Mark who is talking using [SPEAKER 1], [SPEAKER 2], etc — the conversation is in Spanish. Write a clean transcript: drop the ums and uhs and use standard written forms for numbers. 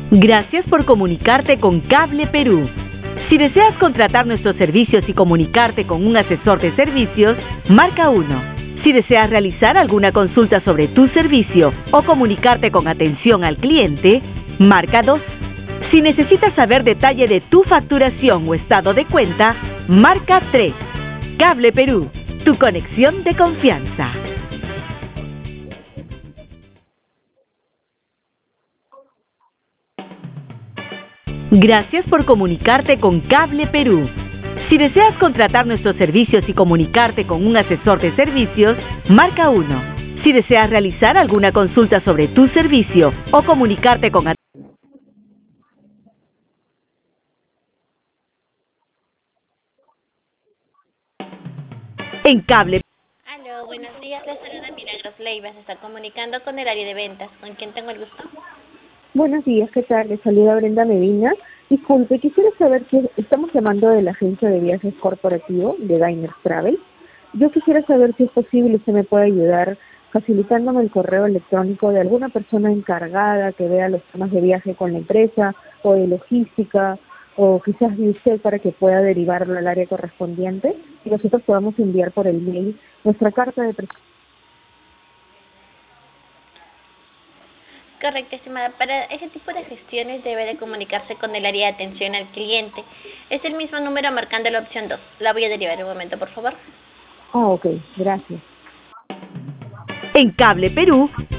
[SPEAKER 1] Gracias por comunicarte con Cable Perú. Si deseas contratar nuestros servicios y comunicarte con un asesor de servicios, marca 1. Si deseas realizar alguna consulta sobre tu servicio o comunicarte con atención al cliente, marca 2. Si necesitas saber detalle de tu facturación o estado de cuenta, marca 3. Cable Perú, tu conexión de confianza. Gracias por comunicarte con Cable Perú. Si deseas contratar nuestros servicios y comunicarte con un asesor de servicios, marca 1. Si deseas realizar alguna consulta sobre tu servicio o comunicarte con en Cable.
[SPEAKER 2] Aló, buenos días, les saluda Milagros Leiva, se está comunicando con el área de ventas. ¿Con quién tengo el gusto?
[SPEAKER 3] Buenos días, ¿qué tal? Les saluda Brenda Medina. Disculpe, quisiera saber si estamos llamando de la agencia de viajes corporativo de Diners Travel. Yo quisiera saber si es posible, usted me puede ayudar facilitándome el correo electrónico de alguna persona encargada que vea los temas de viaje con la empresa o de logística, o quizás de usted para que pueda derivarlo al área correspondiente y nosotros podamos enviar por el mail nuestra carta de presentación.
[SPEAKER 2] Correcto, estimada. Para ese tipo de gestiones debe de comunicarse con el área de atención al cliente. Es el mismo número marcando la opción 2. La voy a derivar un momento, por favor.
[SPEAKER 3] Ah, ok, gracias.
[SPEAKER 1] En Cable Perú,